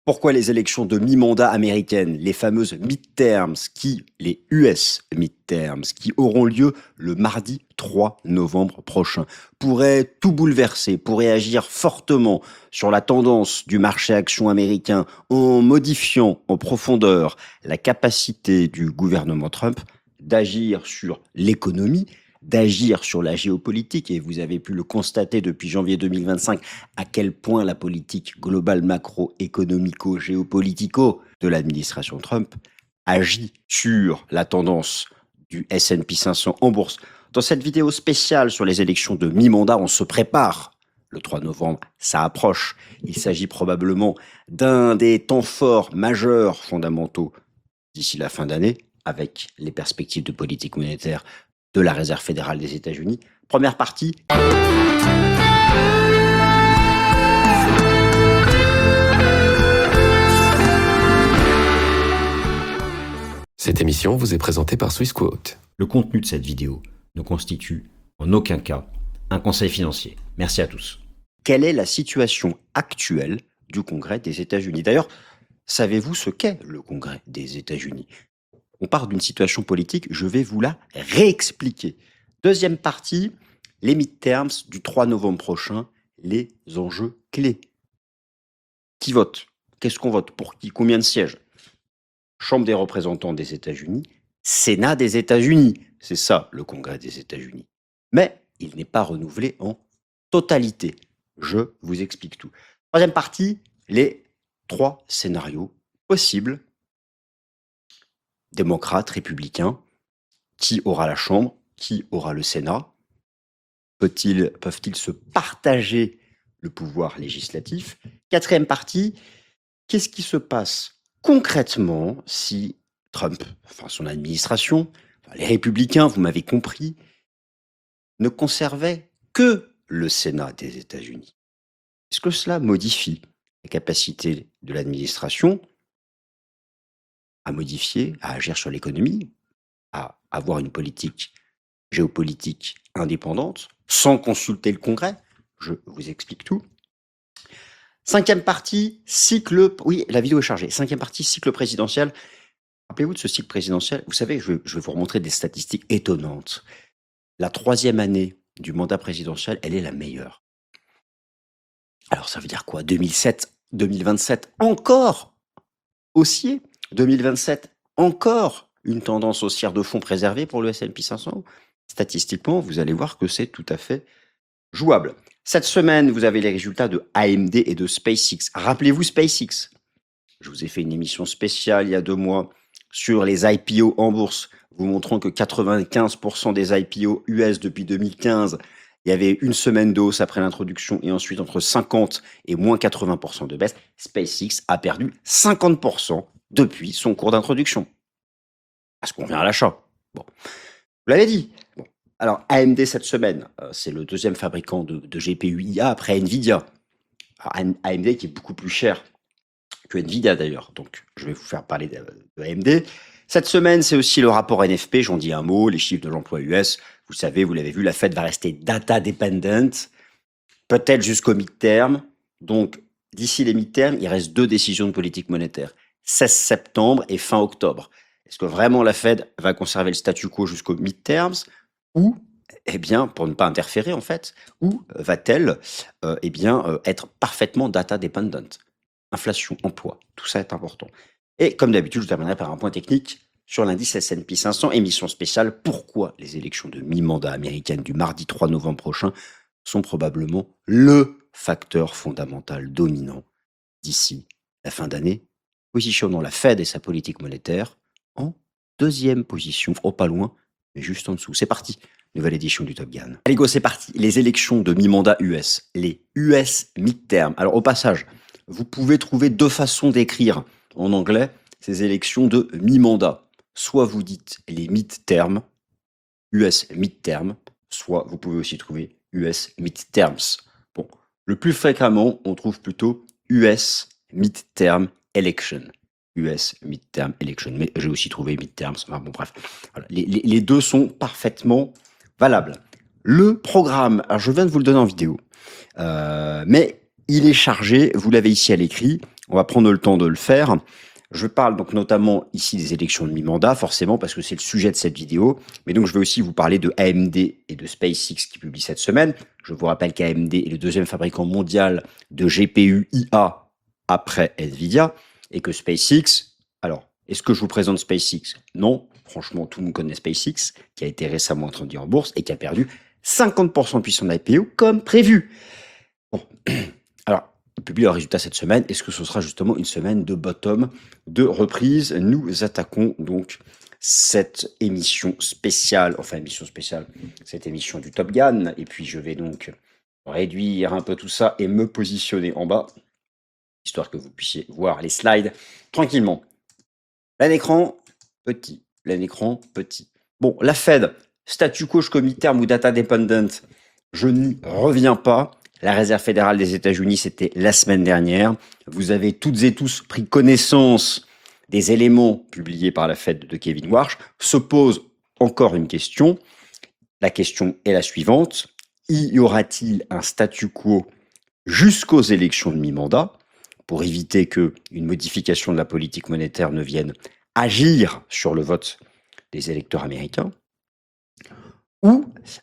Pourquoi les élections de mi-mandat américaines, les fameuses midterms, les US midterms, qui auront lieu le mardi 3 novembre prochain, pourraient tout bouleverser, pourraient agir fortement sur la tendance du marché action américain en modifiant en profondeur la capacité du gouvernement Trump d'agir sur l'économie, d'agir sur la géopolitique, et vous avez pu le constater depuis janvier 2025 à quel point la politique globale macroéconomico-géopolitico de l'administration Trump agit sur la tendance du S&P 500 en bourse. Dans cette vidéo spéciale sur les élections de mi-mandat, on se prépare. Le 3 novembre, ça approche. Il s'agit probablement d'un des temps forts majeurs fondamentaux d'ici la fin d'année, avec les perspectives de politique monétaire de la Réserve fédérale des États-Unis. Première partie. Cette émission vous est présentée par Swissquote. Le contenu de cette vidéo ne constitue en aucun cas un conseil financier. Merci à tous. Quelle est la situation actuelle du Congrès des États-Unis? D'ailleurs, savez-vous ce qu'est le Congrès des États-Unis? On part d'une situation politique, je vais vous la réexpliquer. Deuxième partie, les midterms du 3 novembre prochain, les enjeux clés. Qui vote? Qu'est-ce qu'on vote? Pour qui? Combien de sièges? Chambre des représentants des États-Unis, Sénat des États-Unis. C'est ça, le Congrès des États-Unis. Mais il n'est pas renouvelé en totalité. Je vous explique tout. Troisième partie, les 3 scénarios possibles. Démocrates, républicains, qui aura la Chambre, qui aura le Sénat? Peuvent-ils se partager le pouvoir législatif? Quatrième partie, qu'est-ce qui se passe concrètement si Trump, enfin son administration, les républicains, vous m'avez compris, ne conservaient que le Sénat des États-Unis? Est-ce que cela modifie la capacité de l'administration à modifier, à agir sur l'économie, à avoir une politique géopolitique indépendante, sans consulter le Congrès? Je vous explique tout. Cinquième partie, cycle... Oui, la vidéo est chargée. Cinquième partie, cycle présidentiel. Rappelez-vous de ce cycle présidentiel. Vous savez, je vais vous remontrer des statistiques étonnantes. La 3e année du mandat présidentiel, elle est la meilleure. Alors, ça veut dire quoi? 2027, encore haussier. 2027, encore une tendance haussière de fond préservée pour le S&P 500. Statistiquement, vous allez voir que c'est tout à fait jouable. Cette semaine, vous avez les résultats de AMD et de SpaceX. Rappelez-vous SpaceX. Je vous ai fait une émission spéciale il y a 2 mois sur les IPO en bourse, vous montrant que 95% des IPO US depuis 2015, il y avait une semaine de hausse après l'introduction et ensuite entre 50 et moins 80% de baisse. SpaceX a perdu 50% depuis son cours d'introduction. Est-ce qu'on vient à l'achat? Bon, vous l'avez dit. Bon. Alors, AMD cette semaine, c'est le 2e fabricant de GPU IA après Nvidia. Alors, AMD qui est beaucoup plus cher que Nvidia d'ailleurs, donc je vais vous faire parler de AMD. Cette semaine, c'est aussi le rapport NFP, j'en dis un mot, les chiffres de l'emploi US. Vous savez, vous l'avez vu, la Fed va rester data dependent, peut-être jusqu'au midterm. Donc, d'ici les midterms, il reste 2 décisions de politique monétaire, 16 septembre et fin octobre. Est-ce que vraiment la Fed va conserver le statu quo jusqu'au midterms ou, eh bien, pour ne pas interférer en fait, ou va-t-elle être parfaitement data dependent? Inflation, emploi, tout ça est important. Et comme d'habitude, je terminerai par un point technique sur l'indice S&P 500, émission spéciale. Pourquoi les élections de mi-mandat américaines du mardi 3 novembre prochain sont probablement le facteur fondamental dominant d'ici la fin d'année, positionnant la Fed et sa politique monétaire en 2e position, pas loin, mais juste en dessous. C'est parti, nouvelle édition du Top Gun. Allez go, c'est parti. Les élections de mi-mandat US, les US midterm. Alors au passage, vous pouvez trouver 2 façons d'écrire en anglais ces élections de mi-mandat. Soit vous dites les midterm, US midterm, soit vous pouvez aussi trouver US midterms. Bon, le plus fréquemment, on trouve plutôt US midterm election. US midterm election, mais j'ai aussi trouvé midterms. Enfin bon, bref, voilà. Les 2 sont parfaitement valables. Le programme, alors je viens de vous le donner en vidéo, mais il est chargé, vous l'avez ici à l'écrit, On va prendre le temps de le faire. Je parle donc notamment ici des élections de mi-mandat, forcément, parce que c'est le sujet de cette vidéo. Mais donc, je vais aussi vous parler de AMD et de SpaceX qui publient cette semaine. Je vous rappelle qu'AMD est le deuxième fabricant mondial de GPU IA après Nvidia et que SpaceX, alors, est-ce que je vous présente SpaceX? Non, franchement, tout le monde connaît SpaceX, qui a été récemment introduit en bourse et qui a perdu 50% depuis son IPO comme prévu. Bon, alors, ils publient leurs résultats cette semaine. Est-ce que ce sera justement une semaine de bottom, de reprise? Nous attaquons donc cette émission spéciale, cette émission du Top Gun. Et puis, je vais donc réduire un peu tout ça et me positionner en bas, histoire que vous puissiez voir les slides tranquillement. Plein écran, petit. Plein écran, petit. Bon, la Fed, statu quo comité ou data dependent, je n'y reviens pas. La Réserve fédérale des États-Unis, c'était la semaine dernière. Vous avez toutes et tous pris connaissance des éléments publiés par la Fed de Kevin Warsh. Se pose encore une question. La question est la suivante. Y aura-t-il un statu quo jusqu'aux élections de mi-mandat pour éviter qu'une modification de la politique monétaire ne vienne agir sur le vote des électeurs américains? Ou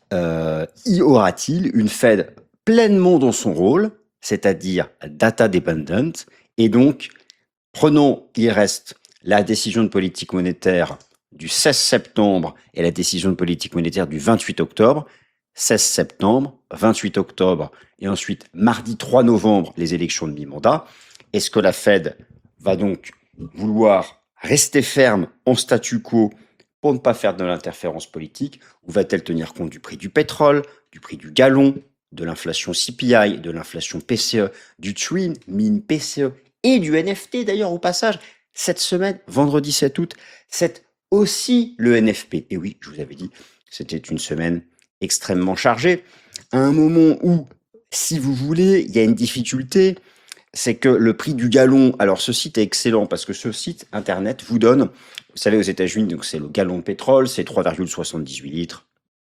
y aura-t-il une Fed pleinement dans son rôle, c'est-à-dire data dependent, et donc prenons, il reste la décision de politique monétaire du 16 septembre et la décision de politique monétaire du 28 octobre, 16 septembre, 28 octobre, et ensuite mardi 3 novembre, les élections de mi-mandat. Est-ce que la Fed va donc vouloir rester ferme en statu quo pour ne pas faire de l'interférence politique, ou va-t-elle tenir compte du prix du pétrole, du prix du gallon, de l'inflation CPI, de l'inflation PCE, du TRIM, mine PCE et du NFT d'ailleurs au passage? Cette semaine, vendredi 7 août, c'est aussi le NFP. Et oui, je vous avais dit, c'était une semaine extrêmement chargée, à un moment où, si vous voulez, il y a une difficulté, c'est que le prix du gallon, alors ce site est excellent parce que ce site internet vous donne, vous savez aux États-Unis, donc c'est le gallon de pétrole, c'est 3,78 litres.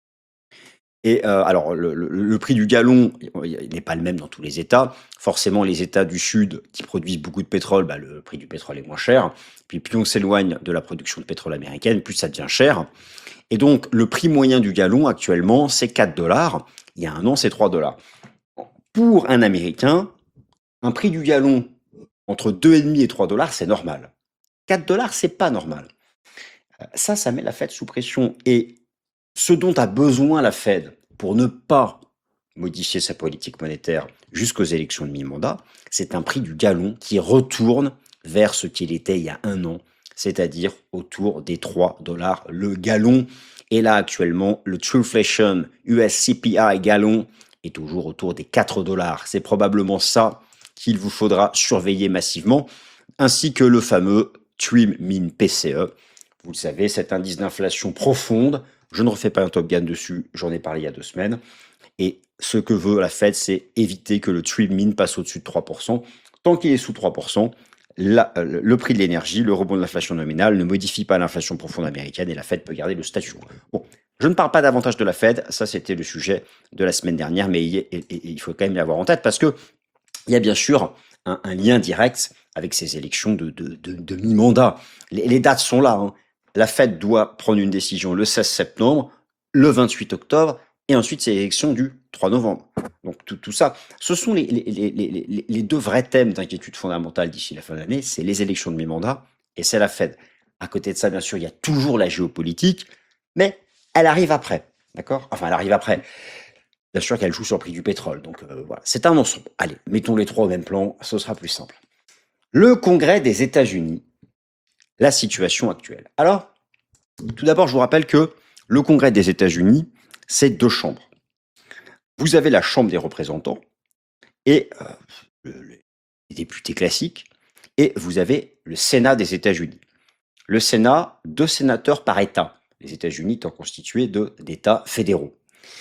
Et alors le prix du gallon, il n'est pas le même dans tous les États. Forcément, les États du Sud qui produisent beaucoup de pétrole, bah, le prix du pétrole est moins cher. Puis plus on s'éloigne de la production de pétrole américaine, plus ça devient cher. Et donc le prix moyen du gallon actuellement, c'est 4 dollars. Il y a un an, c'est 3 dollars. Pour un Américain, un prix du gallon entre 2,5 et 3 dollars, c'est normal. 4 dollars, c'est pas normal. Ça met la Fed sous pression. Et ce dont a besoin la Fed pour ne pas modifier sa politique monétaire jusqu'aux élections de mi-mandat, c'est un prix du gallon qui retourne vers ce qu'il était il y a un an, c'est-à-dire autour des 3 dollars le gallon. Et là, actuellement, le Truflation US CPI gallon est toujours autour des 4 dollars. C'est probablement ça qu'il vous faudra surveiller massivement, ainsi que le fameux TRIM min PCE. Vous le savez, cet indice d'inflation profonde. Je ne refais pas un Top Gun dessus, j'en ai parlé il y a 2 semaines. Et ce que veut la Fed, c'est éviter que le TRIM min passe au-dessus de 3%. Tant qu'il est sous 3%, le prix de l'énergie, le rebond de l'inflation nominale ne modifie pas l'inflation profonde américaine et la Fed peut garder le statu quo. Bon, je ne parle pas davantage de la Fed, ça c'était le sujet de la semaine dernière, mais il faut quand même l'avoir en tête parce que il y a bien sûr un lien direct avec ces élections de mi-mandat. Les dates sont là, hein. La Fed doit prendre une décision le 16 septembre, le 28 octobre, et ensuite c'est l'élection du 3 novembre. Donc tout ça, ce sont les deux vrais thèmes d'inquiétude fondamentale d'ici la fin de l'année, c'est les élections de mi-mandat et c'est la Fed. À côté de ça, bien sûr, il y a toujours la géopolitique, mais elle arrive après, d'accord? Enfin, elle arrive après. Bien sûr qu'elle joue sur le prix du pétrole, donc voilà, c'est un ensemble. Allez, mettons les trois au même plan, ce sera plus simple. Le Congrès des États-Unis, la situation actuelle. Alors, tout d'abord, je vous rappelle que le Congrès des États-Unis, c'est 2 chambres. Vous avez la Chambre des représentants et les députés classiques, et vous avez le Sénat des États-Unis. Le Sénat, 2 sénateurs par État, les États-Unis étant constitués d'États fédéraux.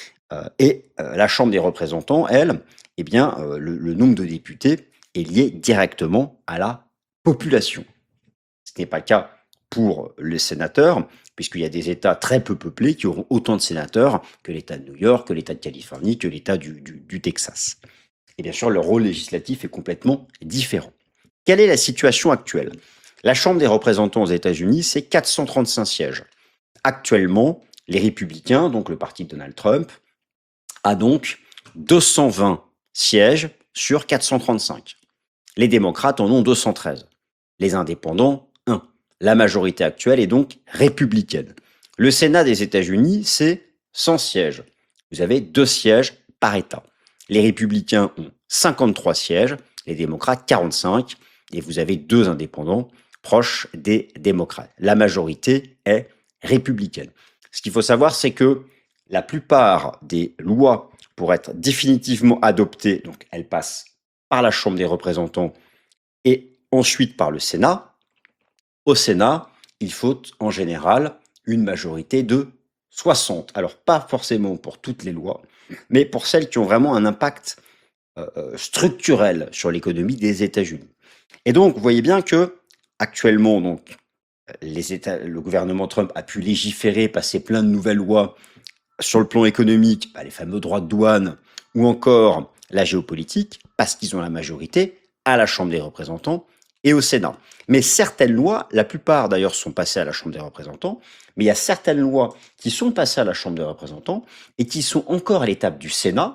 Et la Chambre des représentants, elle, eh bien, le nombre de députés est lié directement à la population. Ce n'est pas le cas pour les sénateurs, puisqu'il y a des États très peu peuplés qui auront autant de sénateurs que l'État de New York, que l'État de Californie, que l'État du Texas. Et bien sûr, leur rôle législatif est complètement différent. Quelle est la situation actuelle? La Chambre des représentants aux États-Unis, c'est 435 sièges. Actuellement, les républicains, donc le parti de Donald Trump, a donc 220 sièges sur 435. Les démocrates en ont 213. Les indépendants, 1. La majorité actuelle est donc républicaine. Le Sénat des États-Unis, c'est 100 sièges. Vous avez 2 sièges par État. Les républicains ont 53 sièges, les démocrates 45, et vous avez 2 indépendants proches des démocrates. La majorité est républicaine. Ce qu'il faut savoir, c'est que la plupart des lois, pour être définitivement adoptées, donc elles passent par la Chambre des représentants et ensuite par le Sénat. Au Sénat, il faut en général une majorité de 60. Alors pas forcément pour toutes les lois, mais pour celles qui ont vraiment un impact structurel sur l'économie des États-Unis. Et donc, vous voyez bien que actuellement, donc, le gouvernement Trump a pu légiférer, passer plein de nouvelles lois sur le plan économique, les fameux droits de douane ou encore la géopolitique, parce qu'ils ont la majorité à la Chambre des représentants et au Sénat. Mais certaines lois, la plupart d'ailleurs sont passées à la Chambre des représentants, mais il y a certaines lois qui sont passées à la Chambre des représentants et qui sont encore à l'étape du Sénat.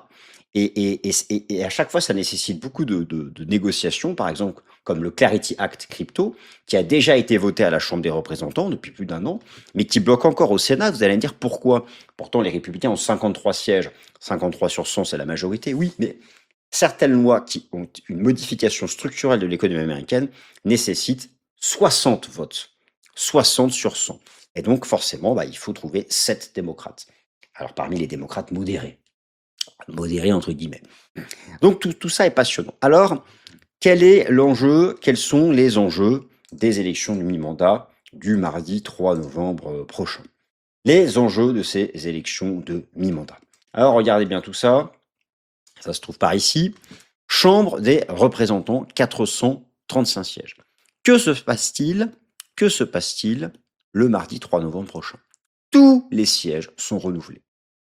Et à chaque fois, ça nécessite beaucoup de négociations, par exemple, comme le Clarity Act crypto, qui a déjà été voté à la Chambre des représentants depuis plus d'1 an, mais qui bloque encore au Sénat. Vous allez me dire pourquoi? Pourtant, les républicains ont 53 sièges, 53 sur 100, c'est la majorité, oui, mais certaines lois qui ont une modification structurelle de l'économie américaine nécessitent 60 votes, 60 sur 100. Et donc, forcément, il faut trouver 7 démocrates. Alors, parmi les démocrates modérés entre guillemets. Donc, tout ça est passionnant. Alors, quel est l'enjeu? Quels sont les enjeux des élections de mi-mandat du mardi 3 novembre prochain? Les enjeux de ces élections de mi-mandat. Alors, regardez bien tout ça. Ça se trouve par ici. Chambre des représentants, 435 sièges. Que se passe-t-il? Que se passe-t-il le mardi 3 novembre prochain? Tous les sièges sont renouvelés.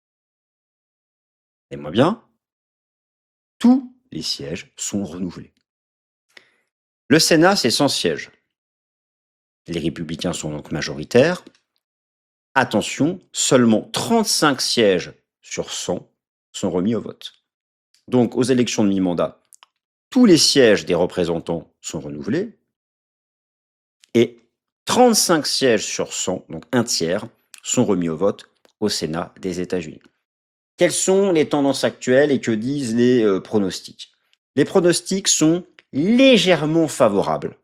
Et moi bien, tous les sièges sont renouvelés. Le Sénat, c'est 100 sièges. Les républicains sont donc majoritaires. Attention, seulement 35 sièges sur 100 sont remis au vote. Donc, aux élections de mi-mandat, tous les sièges des représentants sont renouvelés et 35 sièges sur 100, donc un tiers, sont remis au vote au Sénat des États-Unis. Quelles sont les tendances actuelles et que disent les pronostics? Les pronostics sont légèrement favorables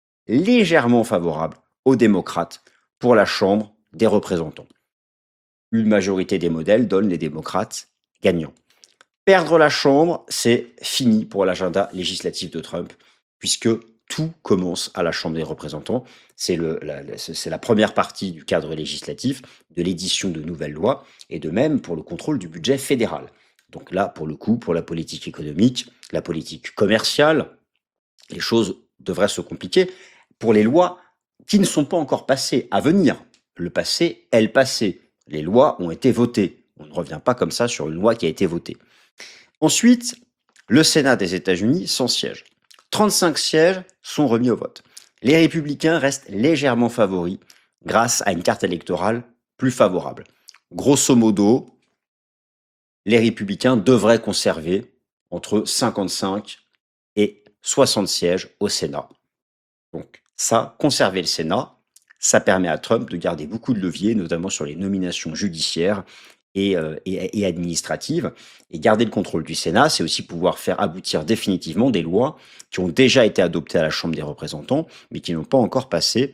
aux démocrates pour la Chambre des représentants. Une majorité des modèles donne les démocrates gagnants. Perdre la Chambre, c'est fini pour l'agenda législatif de Trump, puisque tout commence à la Chambre des représentants. C'est la première partie du cadre législatif, de l'édition de nouvelles lois, et de même pour le contrôle du budget fédéral. Donc là, pour le coup, pour la politique économique, la politique commerciale, les choses devraient se compliquer. Pour les lois qui ne sont pas encore passées, à venir, le passé est le passé. Les lois ont été votées. On ne revient pas comme ça sur une loi qui a été votée. Ensuite, le Sénat des États-Unis, 100 sièges. 35 sièges sont remis au vote. Les républicains restent légèrement favoris grâce à une carte électorale plus favorable. Grosso modo, les républicains devraient conserver entre 55 et 60 sièges au Sénat. Donc ça, conserver le Sénat, ça permet à Trump de garder beaucoup de leviers, notamment sur les nominations judiciaires et administratives. Et garder le contrôle du Sénat, c'est aussi pouvoir faire aboutir définitivement des lois qui ont déjà été adoptées à la Chambre des représentants, mais qui n'ont pas encore passé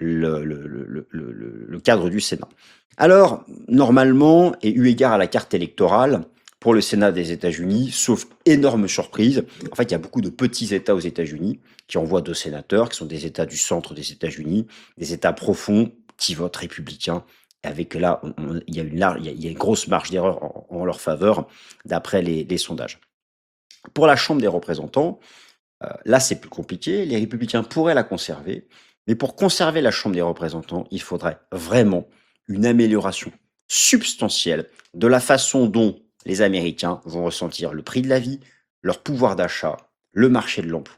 le cadre du Sénat. Alors, normalement, et eu égard à la carte électorale, pour le Sénat des États-Unis, sauf énorme surprise, en fait, il y a beaucoup de petits États aux États-Unis qui envoient 2 sénateurs, qui sont des États du centre des États-Unis, des États profonds qui votent républicains. Avec là, il y a une grosse marge d'erreur en leur faveur, d'après les sondages. Pour la Chambre des représentants, là, c'est plus compliqué. Les républicains pourraient la conserver, mais pour conserver la Chambre des représentants, il faudrait vraiment une amélioration substantielle de la façon dont les Américains vont ressentir le prix de la vie, leur pouvoir d'achat, le marché de l'emploi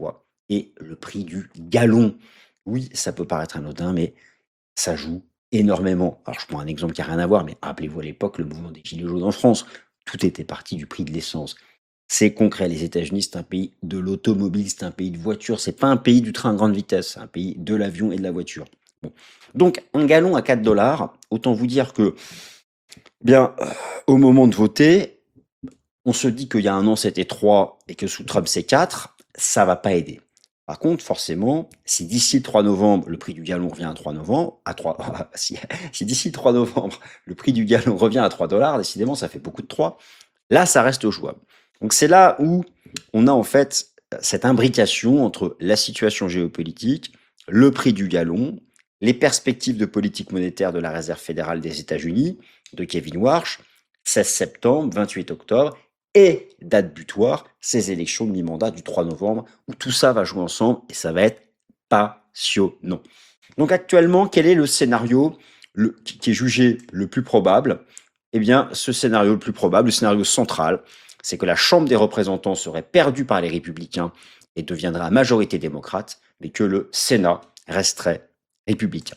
et le prix du gallon. Oui, ça peut paraître anodin, mais ça joue énormément. Alors, je prends un exemple qui n'a rien à voir, mais rappelez-vous à l'époque, le mouvement des Gilets jaunes en France, tout était parti du prix de l'essence. C'est concret, les États-Unis, c'est un pays de l'automobile, c'est un pays de voiture, c'est pas un pays du train à grande vitesse, c'est un pays de l'avion et de la voiture. Bon. Donc, un gallon à 4 dollars, autant vous dire que, bien, au moment de voter, on se dit qu'il y a un an c'était 3 et que sous Trump c'est 4, ça va pas aider. Par contre, forcément, si d'ici le 3 novembre, le prix du gallon revient à 3 novembre, à 3, si d'ici le 3 novembre, le prix du gallon revient à 3 dollars, décidément, ça fait beaucoup de 3, là, ça reste jouable. Donc, c'est là où on a en fait cette imbrication entre la situation géopolitique, le prix du gallon, les perspectives de politique monétaire de la Réserve fédérale des États-Unis, de Kevin Warsh, 16 septembre, 28 octobre, et date butoir, ces élections de mi-mandat du 3 novembre, où tout ça va jouer ensemble et ça va être passionnant. Donc actuellement, quel est le scénario qui est jugé le plus probable? Eh bien, ce scénario le plus probable, le scénario central, c'est que la Chambre des représentants serait perdue par les républicains et deviendrait à majorité démocrate, mais que le Sénat resterait républicain.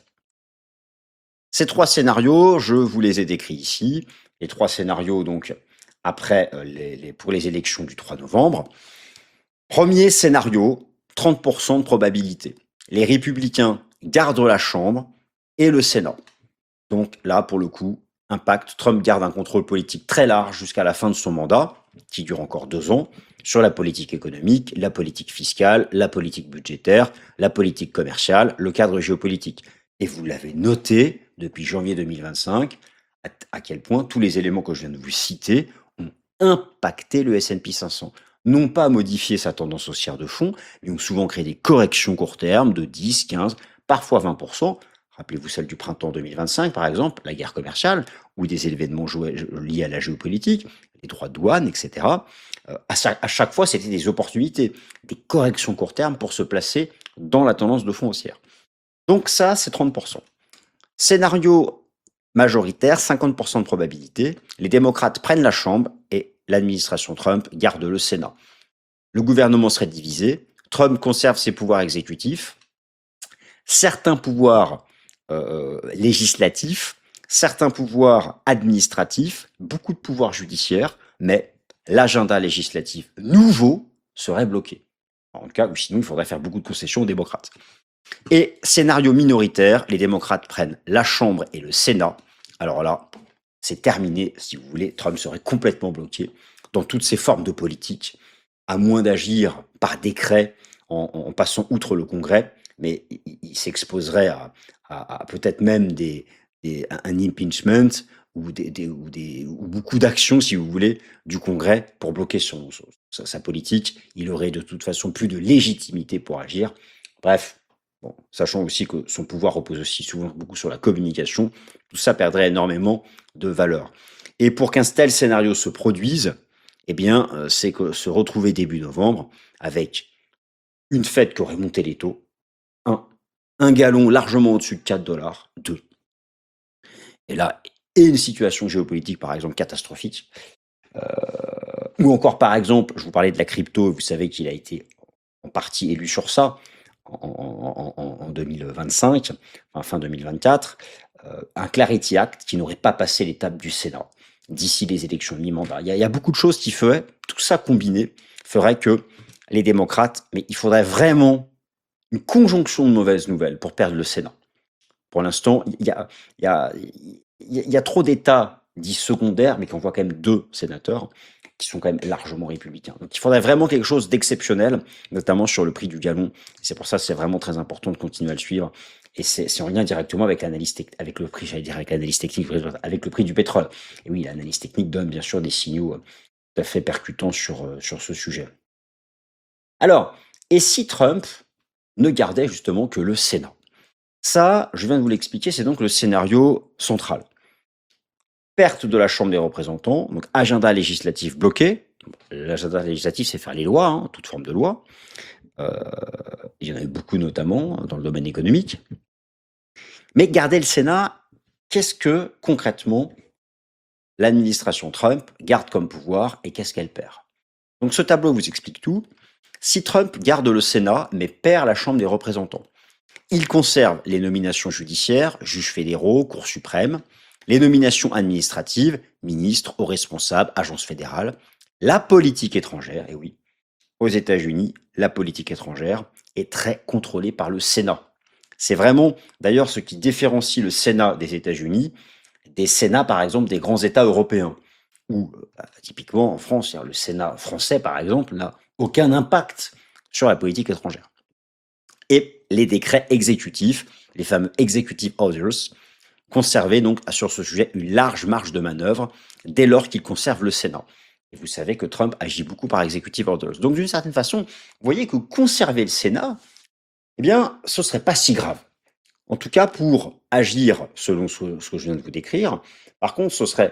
Ces 3 scénarios, je vous les ai décrits ici. Les 3 scénarios, donc, après, pour les élections du 3 novembre. Premier scénario, 30% de probabilité. Les républicains gardent la Chambre et le Sénat. Donc là, pour le coup, impact, Trump garde un contrôle politique très large jusqu'à la fin de son mandat, qui dure encore 2 ans, sur la politique économique, la politique fiscale, la politique budgétaire, la politique commerciale, le cadre géopolitique. Et vous l'avez noté depuis janvier 2025, à quel point tous les éléments que je viens de vous citer ont impacté le S&P 500. Non pas modifier sa tendance haussière de fond, mais ont souvent créé des corrections court terme de 10, 15, parfois 20%. Rappelez-vous celle du printemps 2025, par exemple, la guerre commerciale, ou des événements liés à la géopolitique, les droits de douane, etc. À chaque fois, c'était des opportunités, des corrections court terme pour se placer dans la tendance de fond haussière. Donc ça, c'est 30%. Scénario majoritaire, 50% de probabilité, les démocrates prennent la Chambre et l'administration Trump garde le Sénat. Le gouvernement serait divisé, Trump conserve ses pouvoirs exécutifs, certains pouvoirs législatifs, certains pouvoirs administratifs, beaucoup de pouvoirs judiciaires, mais l'agenda législatif nouveau serait bloqué. En tout cas, ou sinon, il faudrait faire beaucoup de concessions aux démocrates. Et scénario minoritaire, les démocrates prennent la Chambre et le Sénat. Alors là, c'est terminé, si vous voulez, Trump serait complètement bloqué dans toutes ses formes de politique, à moins d'agir par décret en passant outre le Congrès, mais il s'exposerait à peut-être même un impeachment ou beaucoup d'actions, si vous voulez, du Congrès pour bloquer sa politique. Il aurait de toute façon plus de légitimité pour agir. Bref, bon, sachant aussi que son pouvoir repose aussi souvent beaucoup sur la communication, tout ça perdrait énormément de valeur. Et pour qu'un tel scénario se produise, eh bien, c'est que se retrouver début novembre avec une Fed qui aurait monté les taux, un gallon largement au-dessus de 4 dollars, 2. Et là, et une situation géopolitique, par exemple, catastrophique. Ou encore, par exemple, je vous parlais de la crypto, vous savez qu'il a été en partie élu sur ça en 2025, fin 2024, un Clarity Act qui n'aurait pas passé l'étape du Sénat d'ici les élections de mi-mandat. Il y a beaucoup de choses qui feraient, tout ça combiné, ferait que les démocrates, mais il faudrait vraiment une conjonction de mauvaises nouvelles pour perdre le Sénat. Pour l'instant, il y a trop d'États dits secondaires, mais qu'on voit quand même 2 sénateurs qui sont quand même largement républicains. Donc il faudrait vraiment quelque chose d'exceptionnel, notamment sur le prix du gallon. C'est pour ça que c'est vraiment très important de continuer à le suivre. Et c'est en lien directement avec l'analyse avec le prix, j'allais dire avec l'analyse technique, avec le prix du pétrole. Et oui, l'analyse technique donne bien sûr des signaux tout à fait percutants sur ce sujet. Alors, et si Trump ne gardait justement que le Sénat? Ça, je viens de vous l'expliquer, c'est donc le scénario central. Perte de la Chambre des représentants, donc agenda législatif bloqué. L'agenda législatif, c'est faire les lois, hein, toute forme de loi. Il y en a eu beaucoup, notamment dans le domaine économique. Mais garder le Sénat, qu'est-ce que concrètement l'administration Trump garde comme pouvoir et qu'est-ce qu'elle perd? Donc ce tableau vous explique tout. Si Trump garde le Sénat mais perd la Chambre des représentants, il conserve les nominations judiciaires, juges fédéraux, Cour suprême, les nominations administratives, ministres, hauts responsables, agences fédérales, la politique étrangère, et oui, aux États-Unis, la politique étrangère est très contrôlée par le Sénat. C'est vraiment d'ailleurs ce qui différencie le Sénat des États-Unis des Sénats, par exemple, des grands États européens, où typiquement en France, le Sénat français, par exemple, n'a aucun impact sur la politique étrangère. Et les décrets exécutifs, les fameux executive orders, conservaient donc sur ce sujet une large marge de manœuvre dès lors qu'il conserve le Sénat. Et vous savez que Trump agit beaucoup par executive orders. Donc d'une certaine façon, vous voyez que conserver le Sénat, eh bien, ce serait pas si grave. En tout cas, pour agir selon ce que je viens de vous décrire, par contre, ce serait,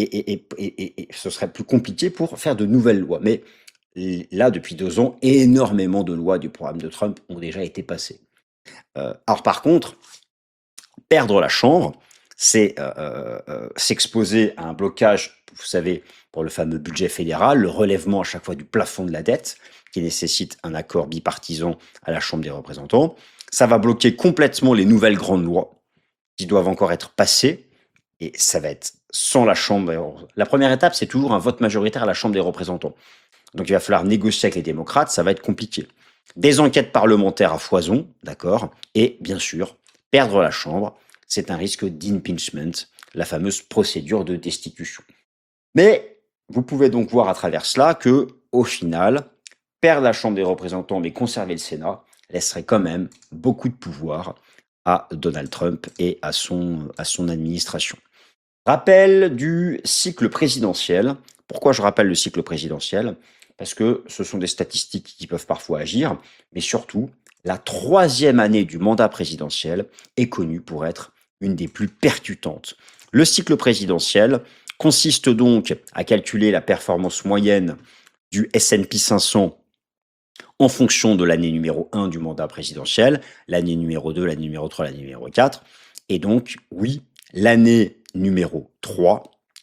ce serait plus compliqué pour faire de nouvelles lois. Mais là, depuis 2 ans, énormément de lois du programme de Trump ont déjà été passées. Alors par contre, perdre la Chambre, c'est s'exposer à un blocage, vous savez, pour le fameux budget fédéral, le relèvement à chaque fois du plafond de la dette, qui nécessite un accord bipartisan à la Chambre des représentants. Ça va bloquer complètement les nouvelles grandes lois qui doivent encore être passées, et ça va être sans la Chambre. La première étape, c'est toujours un vote majoritaire à la Chambre des représentants. Donc il va falloir négocier avec les démocrates, ça va être compliqué. Des enquêtes parlementaires à foison, d'accord, et bien sûr, perdre la Chambre, c'est un risque d'impeachment, la fameuse procédure de destitution. Mais vous pouvez donc voir à travers cela que, au final, perdre la Chambre des représentants mais conserver le Sénat laisserait quand même beaucoup de pouvoir à Donald Trump et à son administration. Rappel du cycle présidentiel. Pourquoi je rappelle le cycle présidentiel? Parce que ce sont des statistiques qui peuvent parfois agir, mais surtout, la 3e année du mandat présidentiel est connue pour être une des plus percutantes. Le cycle présidentiel consiste donc à calculer la performance moyenne du S&P 500 en fonction de l'année numéro 1 du mandat présidentiel, l'année numéro 2, l'année numéro 3, l'année numéro 4. Et donc, oui, l'année numéro 3,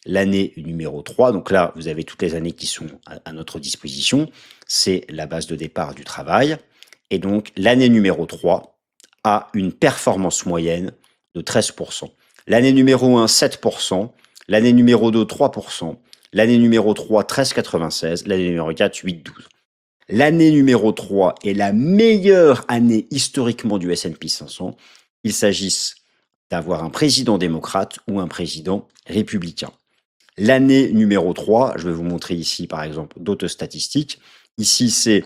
donc là, vous avez toutes les années qui sont à notre disposition, c'est la base de départ du travail. Et donc, l'année numéro 3 a une performance moyenne de 13%. L'année numéro 1, 7%. L'année numéro 2, 3%. L'année numéro 3, 13,96. L'année numéro 4, 8,12. L'année numéro 3 est la meilleure année historiquement du S&P 500. Il s'agisse d'avoir un président démocrate ou un président républicain. L'année numéro 3, je vais vous montrer ici par exemple d'autres statistiques. Ici, c'est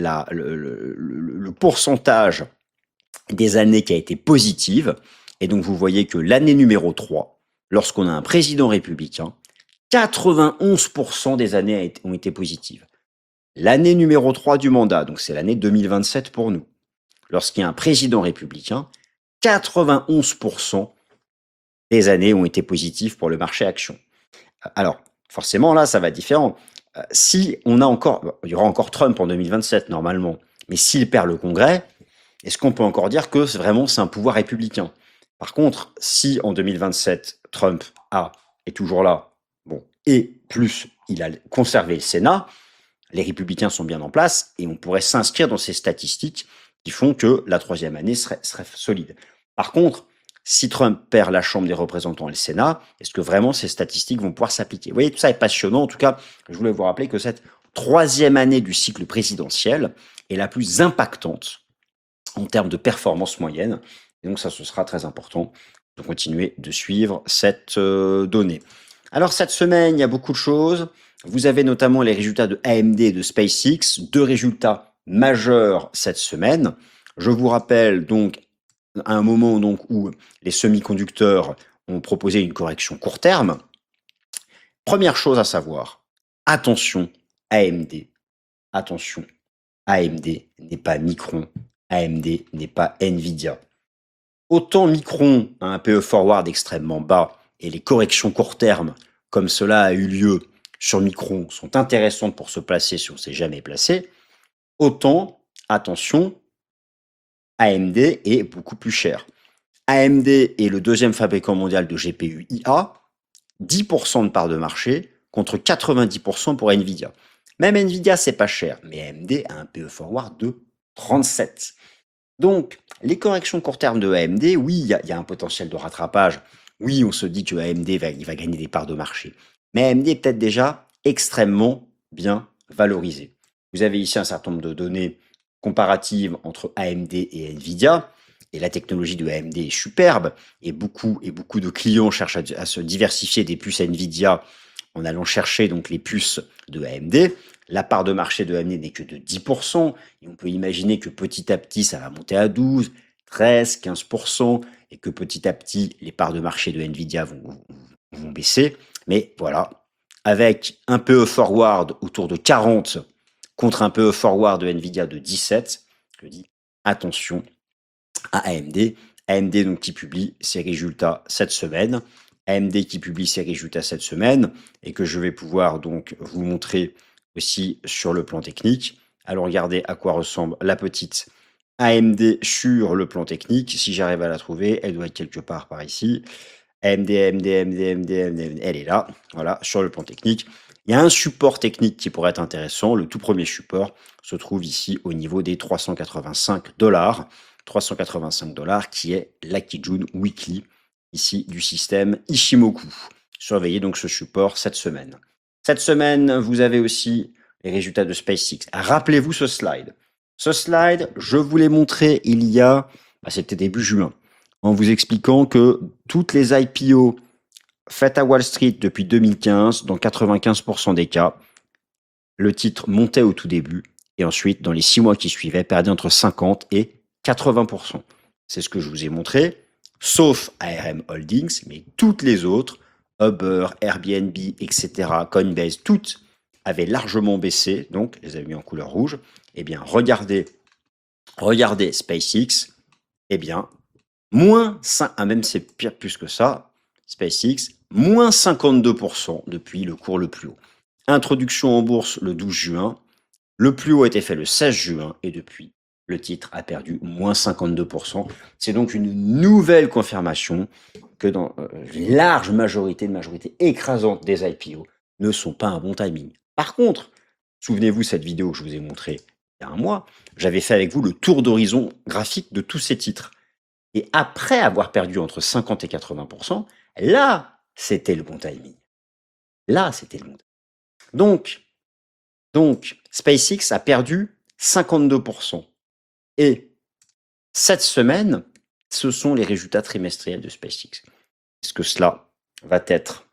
le pourcentage des années qui a été positive. Et donc, vous voyez que l'année numéro 3, lorsqu'on a un président républicain, 91% des années ont été positives. L'année numéro 3 du mandat, donc c'est l'année 2027 pour nous, lorsqu'il y a un président républicain, 91% des années ont été positives pour le marché action. Alors, forcément, là, ça va être différent. Si on a encore, il y aura encore Trump en 2027 normalement, mais s'il perd le Congrès, est-ce qu'on peut encore dire que c'est un pouvoir républicain? Par contre, si en 2027 Trump est toujours là, bon, et plus il a conservé le Sénat, les républicains sont bien en place et on pourrait s'inscrire dans ces statistiques qui font que la 3e année serait solide. Par contre, si Trump perd la Chambre des représentants et le Sénat, est-ce que vraiment ces statistiques vont pouvoir s'appliquer? Vous voyez, tout ça est passionnant. En tout cas, je voulais vous rappeler que cette 3e année du cycle présidentiel est la plus impactante en termes de performance moyenne. Et donc ça, ce sera très important de continuer de suivre cette donnée. Alors cette semaine, il y a beaucoup de choses. Vous avez notamment les résultats de AMD et de SpaceX, 2 résultats majeurs cette semaine. Je vous rappelle donc à un moment donc où les semi-conducteurs ont proposé une correction court terme. Première chose à savoir, attention AMD. Attention, AMD n'est pas Micron, AMD n'est pas Nvidia. Autant Micron a un PE forward extrêmement bas et les corrections court terme comme cela a eu lieu sur Micron sont intéressantes pour se placer si on ne s'est jamais placé, autant, attention, AMD est beaucoup plus cher. AMD est le 2e fabricant mondial de GPU IA, 10% de part de marché contre 90% pour Nvidia. Même Nvidia, c'est pas cher, mais AMD a un PE forward de 37. Donc, les corrections court terme de AMD, oui, il y a un potentiel de rattrapage. Oui, on se dit que AMD va gagner des parts de marché. Mais AMD est peut-être déjà extrêmement bien valorisé. Vous avez ici un certain nombre de données comparatives entre AMD et Nvidia. Et la technologie de AMD est superbe. Et beaucoup de clients cherchent à se diversifier des puces Nvidia en allant chercher donc les puces de AMD. La part de marché de AMD n'est que de 10%, et on peut imaginer que petit à petit, ça va monter à 12, 13, 15%, et que petit à petit, les parts de marché de Nvidia vont baisser. Mais voilà, avec un PE forward autour de 40 contre un PE forward de Nvidia de 17, je dis attention à AMD. AMD donc, qui publie ses résultats cette semaine. AMD qui publie ses résultats cette semaine et que je vais pouvoir donc vous montrer aussi sur le plan technique. Alors regardez à quoi ressemble la petite AMD sur le plan technique. Si j'arrive à la trouver, elle doit être quelque part par ici. AMD, elle est là, voilà, sur le plan technique. Il y a un support technique qui pourrait être intéressant. Le tout premier support se trouve ici au niveau des 385 $. 385 $ qui est l'Akijun Weekly, ici du système Ishimoku. Surveillez donc ce support cette semaine. Cette semaine, vous avez aussi les résultats de SpaceX. Rappelez-vous ce slide. Ce slide, je vous l'ai montré il y a, c'était début juin, en vous expliquant que toutes les IPO faites à Wall Street depuis 2015, dans 95% des cas, le titre montait au tout début et ensuite, dans les 6 mois qui suivaient, perdait entre 50 et 80%. C'est ce que je vous ai montré, sauf ARM Holdings, mais toutes les autres, Uber, Airbnb, etc., Coinbase, toutes avaient largement baissé, donc les avez mis en couleur rouge. Eh bien, regardez SpaceX, eh bien, moins 5, même c'est pire plus que ça, SpaceX, moins 52% depuis le cours le plus haut. Introduction en bourse le 12 juin, le plus haut a été fait le 16 juin et depuis, le titre a perdu moins 52%. C'est donc une nouvelle confirmation que dans une large majorité écrasante des IPO ne sont pas un bon timing. Par contre, souvenez-vous cette vidéo que je vous ai montrée il y a un mois, j'avais fait avec vous le tour d'horizon graphique de tous ces titres. Et après avoir perdu entre 50 et 80%, là, c'était le bon timing. Là, c'était le bon timing. Donc, SpaceX a perdu 52%. Et cette semaine, ce sont les résultats trimestriels de SpaceX. Est-ce que cela va être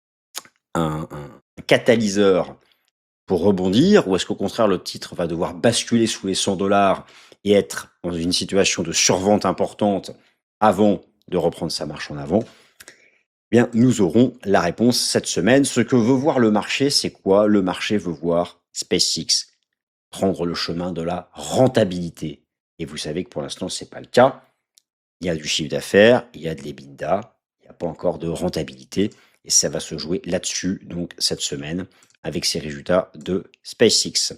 un catalyseur pour rebondir ou est-ce qu'au contraire, le titre va devoir basculer sous les 100 $ et être dans une situation de survente importante avant de reprendre sa marche en avant? Bien, nous aurons la réponse cette semaine. Ce que veut voir le marché, c'est quoi? Le marché veut voir SpaceX prendre le chemin de la rentabilité. Et vous savez que pour l'instant, ce n'est pas le cas. Il y a du chiffre d'affaires, il y a de l'EBITDA, il n'y a pas encore de rentabilité. Et ça va se jouer là-dessus, donc cette semaine, avec ces résultats de SpaceX.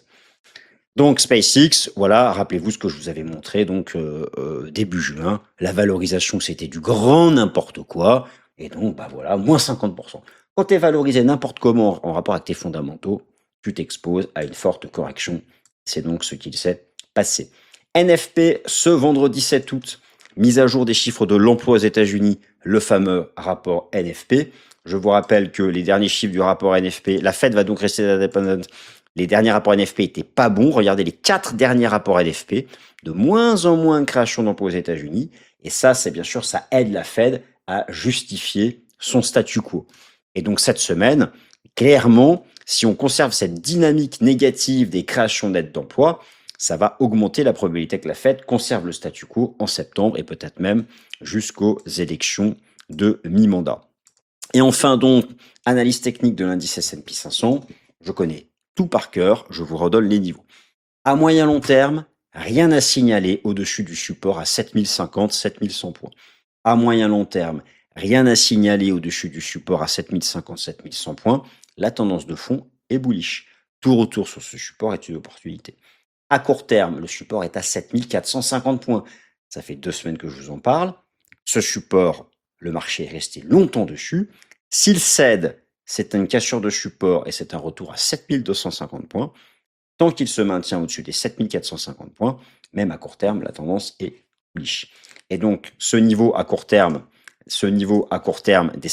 Donc SpaceX, voilà, rappelez-vous ce que je vous avais montré donc début juin. La valorisation, c'était du grand n'importe quoi. Et donc, voilà, moins 50%. Quand tu es valorisé n'importe comment en rapport avec tes fondamentaux, tu t'exposes à une forte correction. C'est donc ce qu'il s'est passé. NFP, ce vendredi 7 août, mise à jour des chiffres de l'emploi aux États-Unis, le fameux rapport NFP. Je vous rappelle que les derniers chiffres du rapport NFP, la Fed va donc rester indépendante. Les derniers rapports NFP n'étaient pas bons. Regardez les 4 derniers rapports NFP. De moins en moins de création d'emplois aux États-Unis. Et ça, c'est bien sûr, ça aide la Fed à justifier son statu quo. Et donc cette semaine, clairement, si on conserve cette dynamique négative des créations nettes d'emplois, ça va augmenter la probabilité que la Fed conserve le statu quo en septembre et peut-être même jusqu'aux élections de mi-mandat. Et enfin donc, analyse technique de l'indice S&P 500, je connais tout par cœur, je vous redonne les niveaux. À moyen long terme, rien à signaler au-dessus du support à 7050, 7100 points. À moyen long terme, rien à signaler au-dessus du support à 7050, 7100 points. La tendance de fond est bullish. Tout retour sur ce support est une opportunité. À court terme, le support est à 7450 points. Ça fait 2 semaines que je vous en parle. Ce support, le marché est resté longtemps dessus. S'il cède, c'est une cassure de support et c'est un retour à 7250 points. Tant qu'il se maintient au-dessus des 7450 points, même à court terme, la tendance est bullish. Et donc, ce niveau à court terme des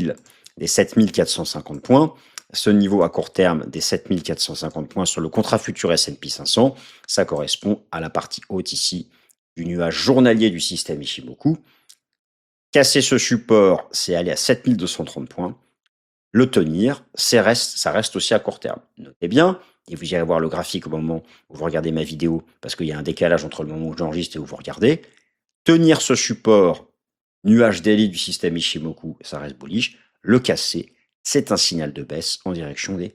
7450 points, ce niveau à court terme des 7450 points sur le contrat futur S&P 500, ça correspond à la partie haute ici du nuage journalier du système Ichimoku. Casser ce support, c'est aller à 7230 points. Le tenir, ça reste aussi à court terme. Notez bien, et vous irez voir le graphique au moment où vous regardez ma vidéo, parce qu'il y a un décalage entre le moment où j'enregistre et où vous regardez. Tenir ce support, nuage daily du système Ichimoku, ça reste bullish. Le casser, c'est un signal de baisse en direction des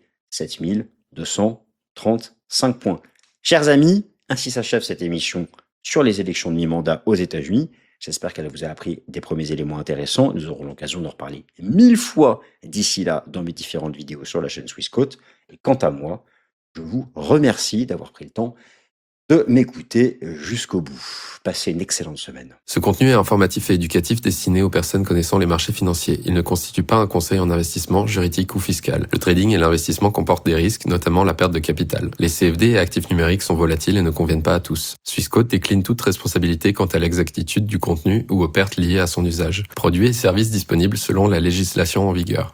7235 points. Chers amis, ainsi s'achève cette émission sur les élections de mi-mandat aux États-Unis. J'espère qu'elle vous a appris des premiers éléments intéressants. Nous aurons l'occasion d'en reparler 1000 fois d'ici là dans mes différentes vidéos sur la chaîne Swissquote. Et quant à moi, je vous remercie d'avoir pris le temps de m'écouter jusqu'au bout. Passez une excellente semaine. Ce contenu est informatif et éducatif destiné aux personnes connaissant les marchés financiers. Il ne constitue pas un conseil en investissement, juridique ou fiscal. Le trading et l'investissement comportent des risques, notamment la perte de capital. Les CFD et actifs numériques sont volatiles et ne conviennent pas à tous. Swissquote décline toute responsabilité quant à l'exactitude du contenu ou aux pertes liées à son usage. Produits et services disponibles selon la législation en vigueur.